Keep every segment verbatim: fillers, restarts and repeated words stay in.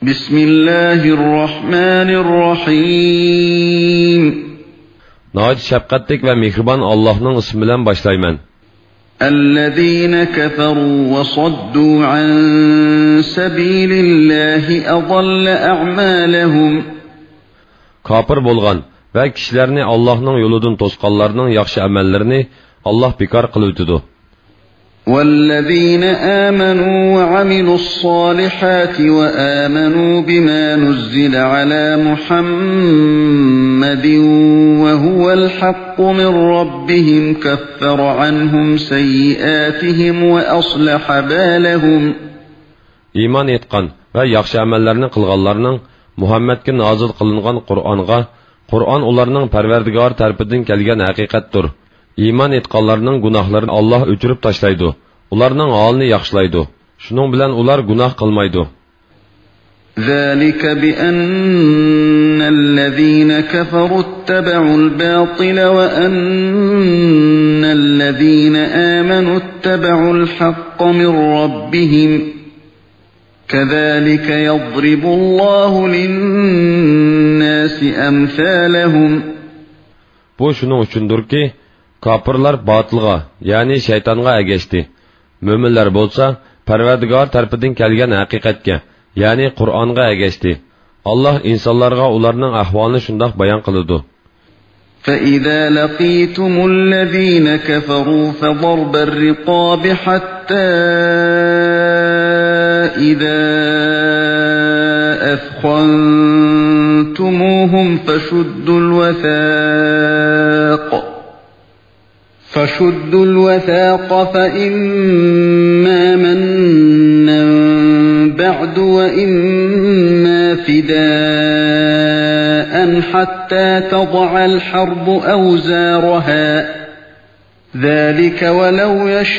بسم الله الرحمن الرحيم نهايت شفقتlik ve mehriban Allah'ın ismiyle başlayman. الذين كفروا وصدوا عن سبيل الله أضل أعمالهم Kafir bolgan ve kişilerini Allah'ın yolundan tosqanlarının yaxşı amellerini Allah bekar kılıvtıdı. والذين آمنوا وعملوا الصالحات وآمنوا بما نزل على محمد وهو الحق من ربهم كفر عنهم سيئاتهم وأصلح بالهم. İman etkan ve yaxşı amellerini kılganlarının Muhammed'e nazil kılıngan Kur'an'a, Kur'an onlarının Perverdigar tarafından kelgen hakikattir. İman etkanlarının günahlarını Allah öçürüp taşlaydı. Ularning halini yaxshilaydi. Shuning bilan ular gunoh qilmaydi. ذلك بأن الذين كفروا اتبعوا الباطل وأن الذين آمنوا اتبعوا الحق من ربهم كذلك يضرب الله للناس أمثالهم. Bu shuning uchundir ki kafirlar batılga, yani şeytanga ergeşti. Müminler bolsa Parvardigar tarafından kelgan haqiqatga, yani Qur'onga ergeşti. Allah insonlarga ularning ahvolini shundoq bayon qiladi. فَإِذَا لَقِيتُمُ الَّذِينَ كَفَرُوا فَضَرْبَ الرِّقَابِ حَتَّى إِذَا أَثْخَنْتُمُوهُمْ فَشُدُّوا الْوَثَاقَ فشدوا الوثاق فإما منا بعد وإما فداء حتى تضع الحرب أوزارها ذلك ولو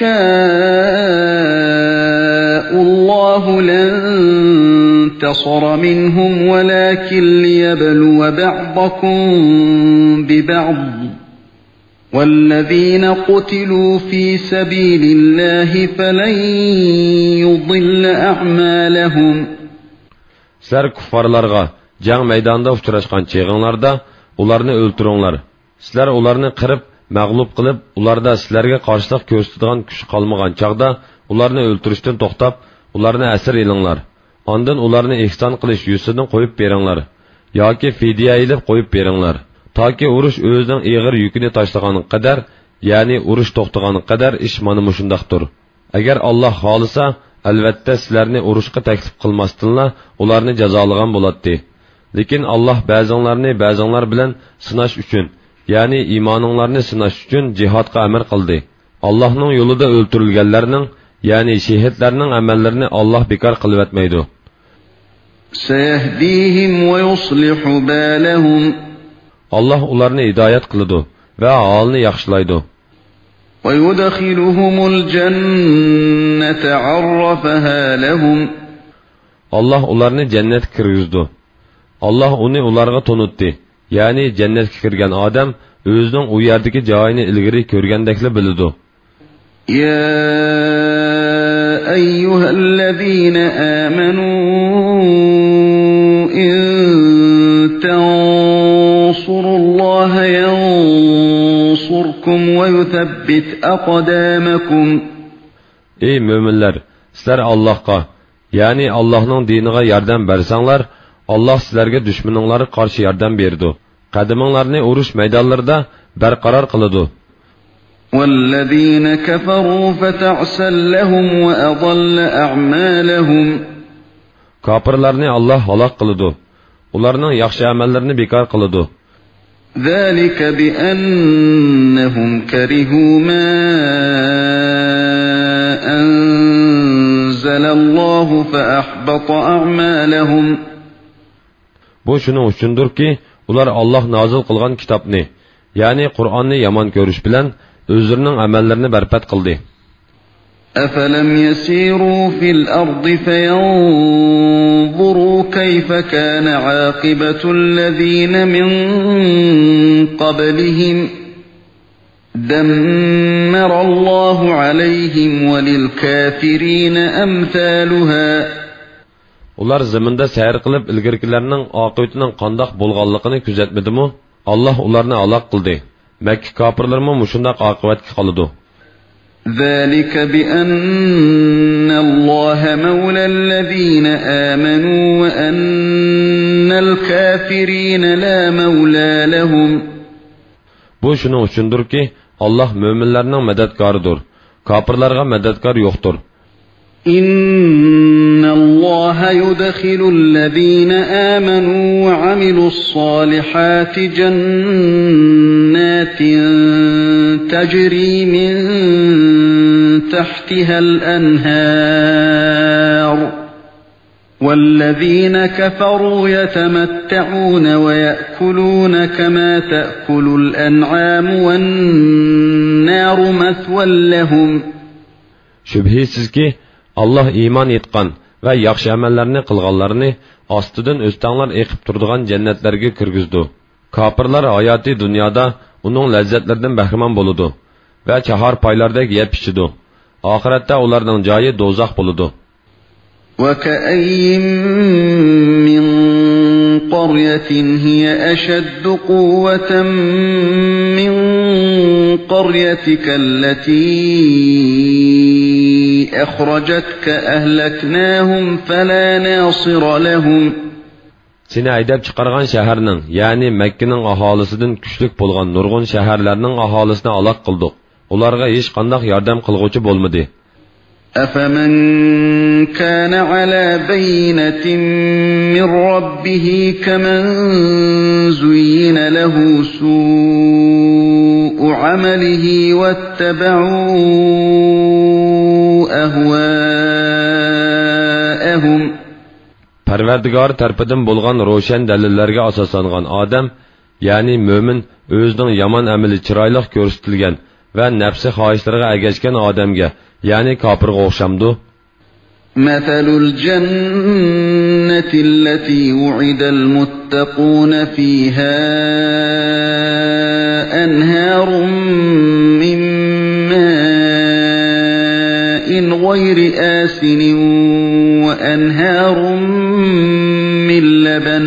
يشاء الله لانتصر منهم ولكن ليبلو بعضكم ببعض والذين قتلوا في سبيل الله فلن يضل أعمالهم. Sizler kuffarlarga jang meydanında uçraşkan çığınlarda ularını öldürünglar. Sizler ularını kırıp, mağlup kılıp, ularda sizlerge karşılık gösterdiğin güç kalmagan çağda ularını öldürüşten toxtap, ularını esir elinglar. Ondan ularını ihsan qilish yüzünden koyup beringlar. Yoki fidya edip koyup beringlar. Taki urush o'zining ig'ir yukini tashlagani qadar, ya'ni urush to'xtagani qadar ish mana mushundaqdir. Agar Alloh xolisa, albatta sizlarni urushga taklif qilmasdinla ularni jazolagan bo'ladi. Lekin Alloh ba'zonlarni ba'zonlar bilan sinash uchun, ya'ni iymoninglarni sinash uchun jihodga amr qildi. Allohning yo'lida o'ldirilganlarning, ya'ni shahidlarning amallarini Alloh bekor qilib etmaydi. سيهديهم ويصلح بالهم. Allah ularni hidoyat qiladi va holni yaxshilaydi. ويدخلهم الجنة عرفها لهم. Allah ularni jannatga kirgizdi. Allah uni ularga tonutdi. Ya'ni jannatga kirgan odam o'zining u yerdagi joyini ilgari ko'rgandekli biladi. يا أيها الذين آمنوا إن تنصروا الله ينصركم ويثبت أقدامكم. Ey müminler, sizler Allah'a, yani Allah'ın dinine yardım bersanglar, Allah sizlerge düşmanlara karşı yardım berdi. Qadaminglarni urush maydonlarida barqaror qiladi. والذين كفروا فتعسل لهم وأضل أعمالهم. Kafirlarni Allah halak qiladi. Ularning yaxshi amallarini bekor qiladi. ذلك بأنهم كرهوا ما أنزل الله فأحبط أعمالهم. Bu shuning uchundir ki, ular Allah nazil qilgan kitobni, ya'ni Qur'onni yomon ko'rish bilan o'zlarining amallarini barbat qildi. أفلم يسيروا في الأرض فينظروا كيف كان عاقبة الذين من قبلهم دمر الله عليهم وللكافرين أمثالها. Ular zaminda sayr qilib ilgirkilarning oqibatining qandoq bo'lganligini kuzatmadimi? Allah ularni aloq qildi. Makka kofirlarmi mushundaq oqibatga qoladi. ذلك بأن الله مولى الذين آمنوا وأن الكافرين لا مولى لهم. Bu şunun uchundur ki Allah müminlerinin mededkarıdır. Kafirlarga mededkar yoktur. إن الله يدخل الذين آمنوا وعملوا الصالحات جنات تجري من تحتها الأنهار والذين كفروا يتمتعون ويأكلون كما تأكل الأنعام والنار مثوى لهم. Şübhisiz ki Allah iman etqan və yaxşı əməllərini qılğanlarını astıdan östənlər eqib turduğan cənnətlərə kirgizdi. Kafirlər hayatı dünyada onun ləzzətlərdən bəhrəman boludu və çahar paylardək yeyib içidi. Axirətdə onların cayı dozaq boludu. وَكَأَيٍّ مِّن قَرْيَةٍ هِيَ أَشَدُّ قُوَّةً مِّن قَرْيَتِكَ الَّتِي أخرجتك أهلكناهم فلا ناصر لهم. Seni aydab chiqargan shaharning, ya'ni Makkaning aholisidan kuchlik bo'lgan nurg'un shaharlarning aholisini aloq qildik. Ularga hech qanday yordam qilguvchi bo'lmadi. أفمن كان على بينة من ربه كمن زين له سوء عمله واتبعوا أهواءهم. Parvardigor tarafından bo'lgan ro'shan dalillarga asoslangan odam, ya'ni mo'min o'zining yomon amali chiroyli ko'rsatilgan va nafsi xohishlariga agashgan odamga, ya'ni kofirga o'xshamdi. مثل الجنة التي وعد المتقون فيها أنهار من ماء غير آسن وأنهار من لبن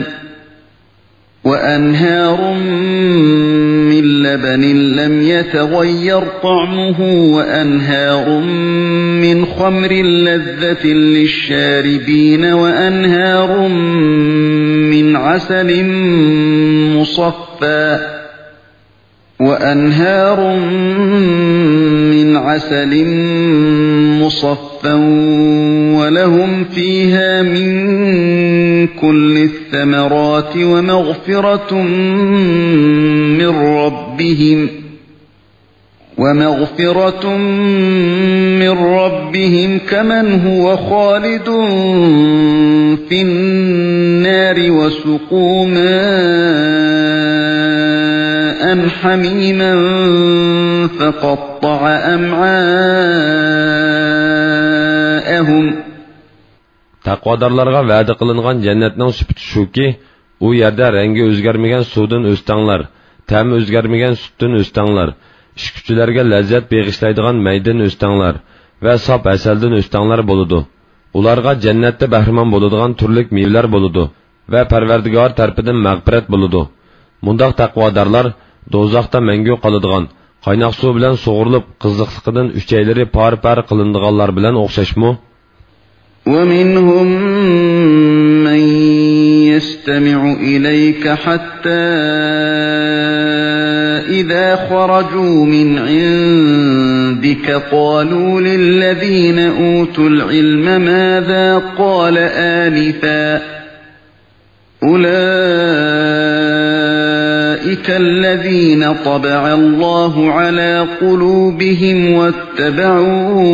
وأنهار من لبن لم يتغير طعمه وأنهار من خمر لذة للشاربين وأنهار من عسل مصفى وأنهار من عسل مصفى ولهم فيها من كل الثمرات ومغفرة من ربهم ومغفرة من ربهم كمن هو خالد في النار وسقوا ماء حميما فقطع أمعاءهم. Taqvodorlarga va'da qilingan jannatning sifati shuki, u yerda rangi o'zgarmagan suvdan o'stanglar, ta'mi o'zgarmagan sutdan o'stanglar, ishkuchilarga lazzat beg'ishlaydigan maydan o'stanglar va sop asaldan o'stanglar bo'ladi. Ularga jannatda bahramon bo'ladigan turli mevalar bo'ladi va Parvardigor tarafidan mag'firat bo'ladi. Mundaq taqvodorlar do'zaxda mangu qoladigan, qaynoq suv bilan sug'urilib qiziqligidan uchaylari par-par qilinadiganlar bilan o'xshashmi? ومنهم من يستمع إليك حتى إذا خرجوا من عندك قالوا للذين أوتوا العلم ماذا قال آنفا أولئك الذين طبع الله على قلوبهم واتبعوا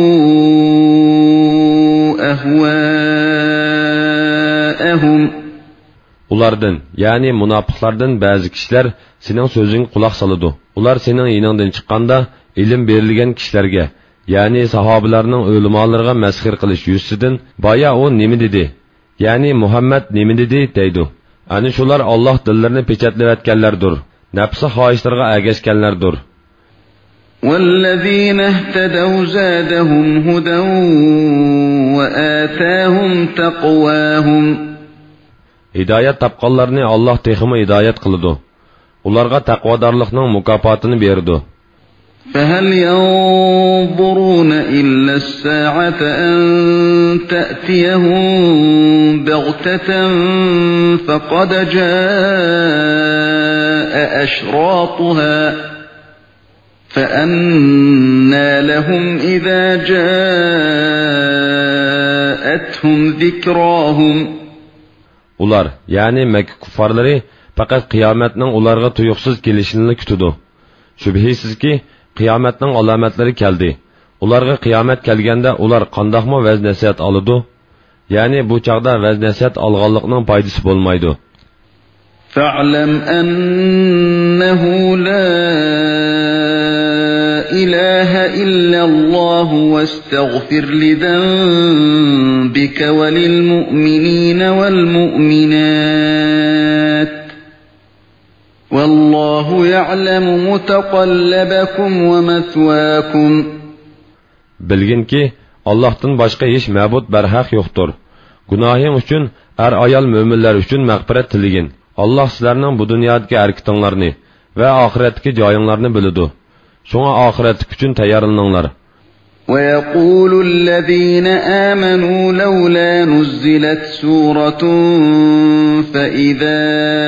أهواءهم. Ulardan, yani münafıqlardan bazı kişiler senin sözün kulak salıdı. Ular senin yanından çıkkanda ilim verilgen kişilerge, yani sahabelerinin ölümalarına mezhir kılış yüzsüdün, baya o nemi dedi, yani Muhammed nemi dedi deydu. Ani şular Allah dillerini peçetlevetkenlerdir, nefsi haişlerine ergeçkenlerdir. وَالَّذِينَ اهْتَدَوْا زَادَهُمْ هُدًى وَآتَاهُمْ تَقْوَاهُمْ. Hidayet tapqanlarını Allah teximi hidayet kılıdı. Ularga taqvadarlıqның mukafotini berdi. فَهَلْ يَنظُرُونَ إِلَّا السَّاعَةَ أَن تَأْتِيَهُم بَغْتَةً فَقَدْ جَاءَ أَشْرَاطُهَا فَأَنَّى لَهُمْ إِذَا جَاءَتْهُمْ ذِكْرَاهُمْ. Ular, yani Mekke kuffarları fakat kıyametning ularga tuyuqsiz kelishini kutudi. Shubhisizki, qiyomatning alomatlari keldi. Ularga qiyomat kelganda ular qandoqmi vaz nasihat oladi? Ya'ni bu chaqda vaz nasihat olganlikning foydasi bo'lmaydi. Fa'lam annahu la ilaha illa Allah wastaghfir li dhanbika walil mu'minina wal mu'minat. Vallahu ya'lamu mutaqallabakum ve mathwaakum. Bilginki, Allah'tan başka hiç ma'bud barhaq yo'qdir. Gunohing uchun er ayol mo'minlar uchun mag'firat tiligin. Allah sizlarning bu dunyodagi harakatinglarni va oxiratdagi joyinglarni biladi. Shunga oxirat uchun tayyorlaninglar. وَيَقُولُ الَّذِينَ آمَنُوا لَوْلَا نُزِّلَتْ سُورَةٌ فَإِذَا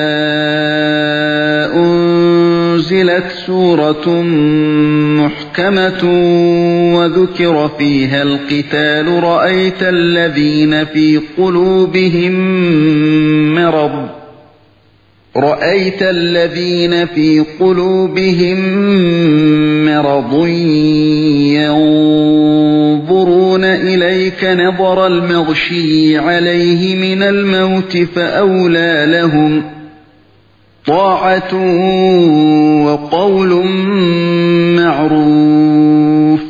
أُنزِلَتْ سُورَةٌ مُحْكَمَةٌ وَذُكِرَ فِيهَا الْقِتَالُ رَأَيْتَ الَّذِينَ فِي قُلُوبِهِم مَّرَضٌ رأيت الذين في قلوبهم مرض ينظرون إليك نظر المغشي عليه من الموت فأولى لهم طاعة وقول معروف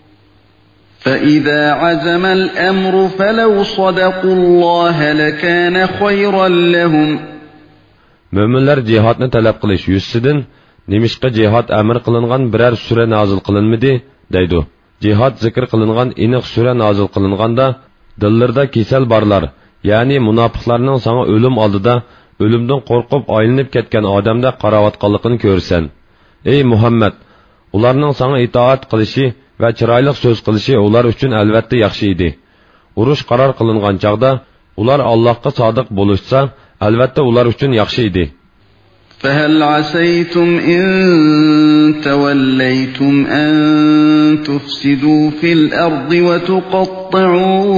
فإذا عزم الأمر فلو صدقوا الله لكان خيرا لهم. Möminler cihatni talab qilish yuzidan nemishqa jihad amr qilingan biror sura nozil qilinmadi deydi. Jihad zikr qilingan aniq sura nozil qilinganda dillarda kasal borlar, ya'ni munofiqlarning sana o'lim oldida o'limdan qo'rqib aylanib ketgan odamda qarovatqanligini ko'rsan. Ey Muhammad, ularning sana itoat qilishi va chiroyli so'z qilishi ular uchun albatta yaxshi edi. Urush qaror qilingan chaqda ular Allohga sodiq bo'lishsa albatta ular uchun yaxshi edi. فَهَلْ عَسَيْتُمْ إِن تَوَلَّيْتُمْ أَن تُفْسِدُوا فِي الْأَرْضِ وَتُقَطِّعُوا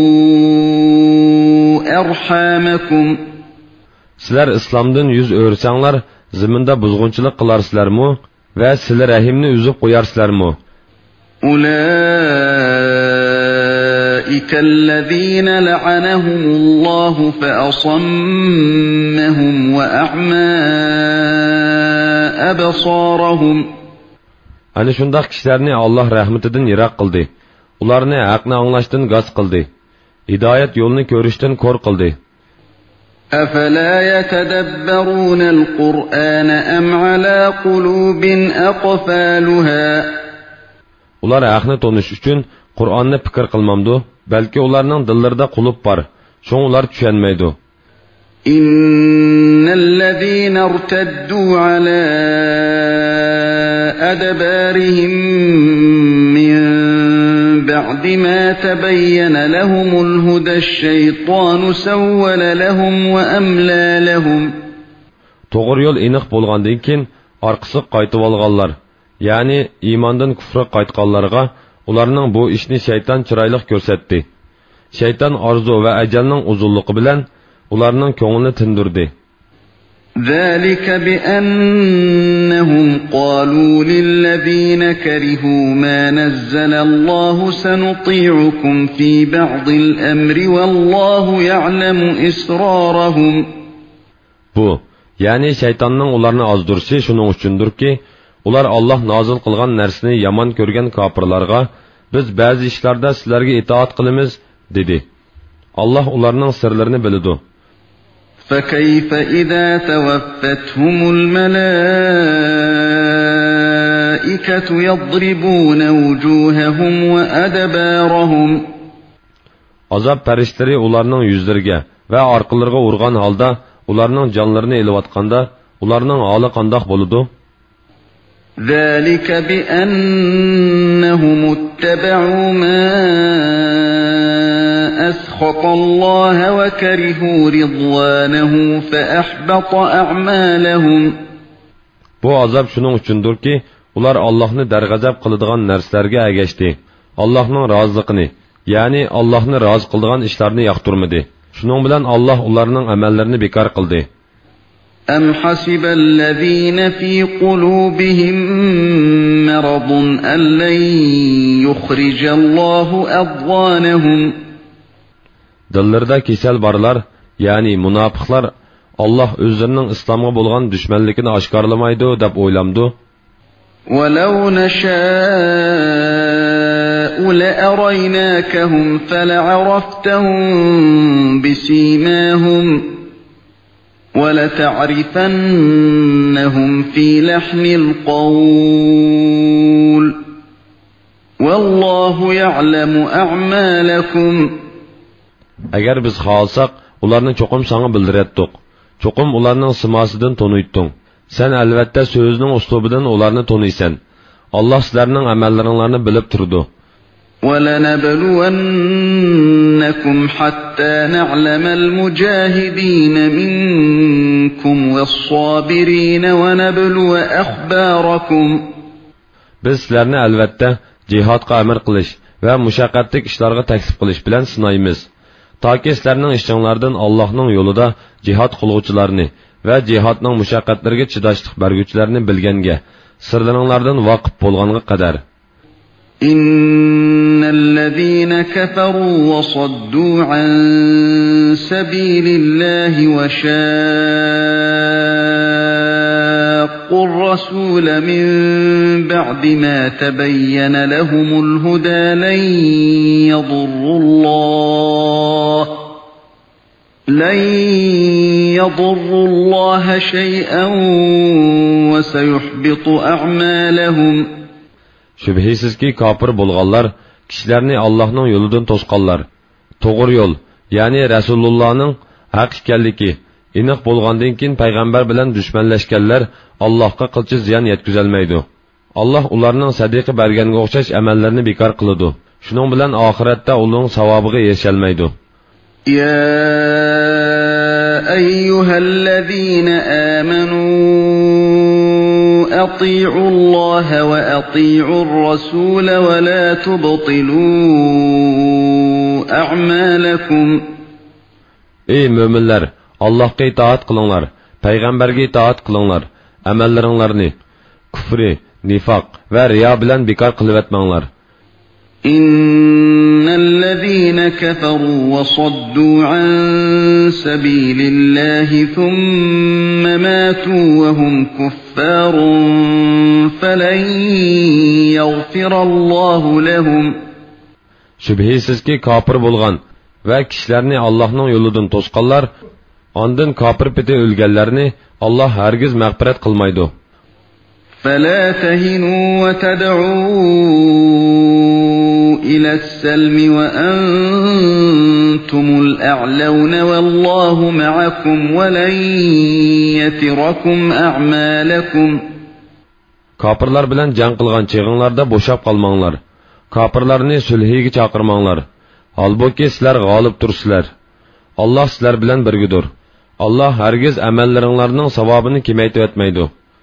أَرْحَامَكُمْ. Sizlar islomdan yuz o'rsanglar, ziminda buzg'unchilik qilarsizlarmi va sizlar rahimni uzib qo'yarsizlarmi? أُولَئِكَ الَّذِينَ لَعَنَهُمُ اللَّهُ فَأَصَمَّهُمْ وَأَعْمَى أَبْصَارَهُمْ. Ana shundaq kishilarni Alloh rahmatidan yiroq qildi. Ularni haqni anglashdan g'az qildi. Hidoyat yo'lini ko'rishdan ko'r qildi. أَفَلَا يَتَدَبَّرُونَ الْقُرْآنَ أَمْ عَلَى قُلُوبٍ أَقْفَالُهَا. Ular haqni tonish uchun Qur'onni fikr qilmamdi, balki ularning dillarida qulub bor. Sho'ng ular tushunmaydi. Innallazina irtaddu ala adbarihim min ba'di ma tabayyana lahumul huda ash-shaytanu sawwala lahum wa amla lahum. To'g'ri yo'l aniq bo'lgandan keyin orqasi qaytib olganlar, ya'ni iymondan kufrga qaytganlarga ularning bu ishni shayton chiroyli ko'rsatdi. Shayton orzu va ajalning uzunligi bilan ularning ko'nglini tindirdi. Zalika bi annahum qalu lil ladina karihu ma nazzala Allahu sanuti'ukum fi ba'dil amri wallahu ya'lamu israrahum. Bu, ya'ni shaytonning ularni ozdirishi shuning uchundirki, ular Alloh nozil qilgan narsani yomon ko'rgan kofirlarga biz ba'zi ishlarda sizlarga itoat qilamiz dedi. Alloh ularning sirlarini biladi. فَكَيْفَ إِذَا تَوَفَّتْهُمُ الْمَلَائِكَةُ الْمَلَائِكَةُ يَضْرِبُونَ وُجُوهَهُمْ وَأَدْبَارَهُمْ. Azab pərişləri onlarının yüzlərinə və arqalarına urğan halda onlarının canlarını eləyətqanda onlarının halı qandaq boludu? ذَلِكَ بِأَنَّهُمُ اتَّبَعُوا مَا أَسْخَطَ اللَّهَ وَكَرِهُوا رِضْوَانَهُ فَأَحْبَطَ أَعْمَالَهُمْ. Bu azab şunun üçündür ki, ular Allah'ını dərgəzəb qılıdığan nərslərə əgəşdi. Allah'ın razılığını, yani Allah'ını razı qıldığan işlərini yaxtırmadı. Şunun bilan Allah onlarının əməllərini bekar qıldı. أَمْ حَسِبَ الَّذِينَ فِي قُلُوبِهِم مَّرَضٌ أَن لَّن يُخْرِجَ اللَّهُ أَضْغَانَهُمْ. Dillərdə kesel barlar, yani münafıqlar, Allah özlərinin İslam'a bolğan düşmənlikini aşkarlamaydı deb oylamdı. وَلَوْ نَشَاءُ لَأَرَيْنَاكَهُمْ فَلَعَرَفْتَهُم بِسِيمَاهُمْ وَلَتَعْرِفَنَّهُمْ فِي لَحْنِ الْقَوْلِ وَاللَّهُ يَعْلَمُ أَعْمَالَكُمْ. Əgər biz xalsaq, onlarını çoxum sana bildiretdik. Çoxum onlarının simasıdan tonuytdun. Sen əlbəttə sözünün uslubudan onlarını tonuysan. Allah sizlərinin əməllərinlərini bilib turdu. وَلَنَبْلُوَنَّكُمْ حَتَّى نَعْلَمَ الْمُجَاهِدِينَ مِنكُمْ وَالصَّابِرِينَ وَنَبْلُوَ أَخْبَارَكُمْ. Biz sizlərni əlbəttə cihadqa əmr qilish və müşəqqətlik işlərə təklif qilish bilan sınayımız. Ta ki sizlərinin işçilərdən Allah'ın yolunda cihad qılğuçılarını və cihadның müşəqqətlərə çıdaşlıq bərgüçlərini bilgəngə, sırlarınlardan vaqif bolğanğa qədər. İnnellezîne keferû ve saddû an sabîlillâhi ve şâqqur rasûle min ba'di mâ tebeyyene lehumul hudâ len yadurrullâh لن يضروا الله شيئا وسيحبط أعمالهم. Şübhisiz ki kafir bolğanlar kişilerini Allah'ın yoludan tosqanlar. Toğır yol, yani Resulullah'ın haq ekanligi, iniq bolğandan keyin payg'ambar bilan düşmanlashganlar Allohga qilchi ziyon yetkazolmaydi. Allah ularning sadiqi berganga o'xshash amallarni bekor qiladi. Shuning bilan oxiratda ularning savobiga erisholmaydi. يا أيها الذين آمنوا أطيعوا الله وأطيعوا الرسول ولا تبطلوا أعمالكم. Ey müminler, Allah'a itaat kılınlar, Peygamber'e itaat kılınlar, amellerini, küfrü, nifak ve riya bilen bekar kılıvetmenler. İnnellezîne keferû ve saddû an sabîlillâhi thumme mâtû ve hum kuffârun felen yagfirallâhu lehum. Şübhisiz ki kafir bolğan ve kişilerini Allah'ın yoludan tosqanlar, ondan kafir peti ölgenlerini Allah hergiz mağfiret kılmaydı. فَلَا تَهِنُوا وَتَدْعُوا إِلَى السَّلْمِ وَأَنْتُمُ الْأَعْلَوْنَ وَاللَّهُ مَعَكُمْ وَلَنْ يَتِرَكُمْ أَعْمَالَكُمْ. Kafirlar bilen can kılgan çığınlarda boşap kalmanlar. Kafirlarını sülhiga çakırmanlar. Halbuki sizler galip tursizlar. Allah sizler bilen birgidir. Allah hergiz amellerinlarning savabını kemaytib etmeydi.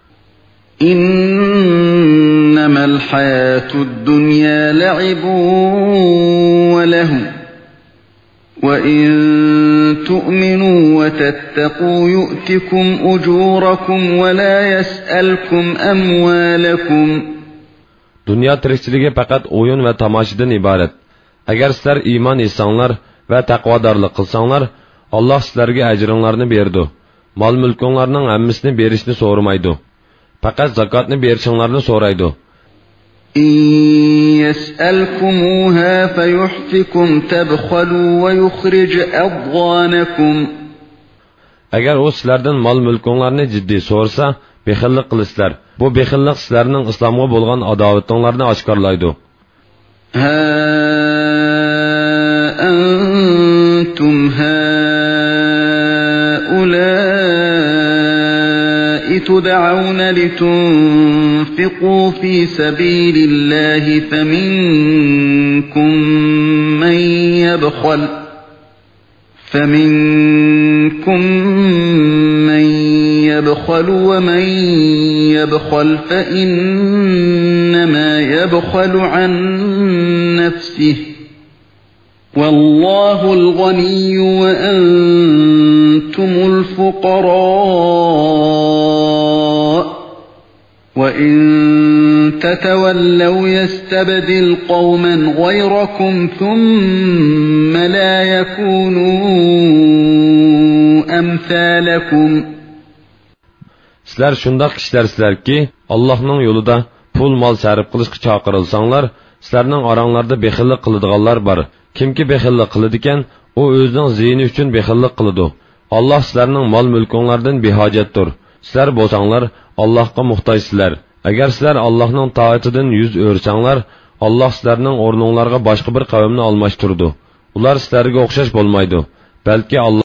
إنما الحياة الدنيا لعب وله وإن تؤمنوا وتتقوا يؤتكم أجوركم ولا يسألكم أموالكم. Dünya tirikçiligi faqat o'yin va tomoshadan iborat. Agar sizlar iymon etsanlar va taqvodorlik qilsanglar, Alloh sizlarga ajringlarni berdi. Mol mulkinglarning hammasini berishni so'ramaydi. Faqat zakotni berishinglarni so'raydi. إن يسألكموها فيحفكم تبخلوا ويخرج أضغانكم. Agar o sizlardan mol mulkinglarni jiddiy so'rasa, bexillik qilisizlar. Bu bexillik sizlarning islomga bo'lgan adovatinglarni oshkorlaydi. Ha antum haula'i tud'auna litunfiqu fi sabilillahi faminkum man yabkhal فمنكم من يبخل ومن يبخل فإنما يبخل عن نفسه والله الغني وأنتم الفقراء وإن تتولوا يستبدل قوما غيركم ثم لا يكونوا أمثالكم. Sizlar shundoq kishilarsizlarki, Allohning yo'lida pul mol sarf qilishga chaqirilsanglar, sizlarning oranglarda bexillik qiladiganlar bor. Kimki bexillik qiladi ekan, u o'zining ziyni uchun bexillik qiladi. Alloh sizlarning mol mulkinglardan behojatdir. Sizlar bo'lsanglar Allohga muhtojsizlar. Agar sizlar Allohning toatidan yuz o'rsanglar, Alloh sizlarning o'rninglarga boshqa bir qavmni almashtirdi. Ular sizlarga o'xshash bo'lmaydi. Balki Alloh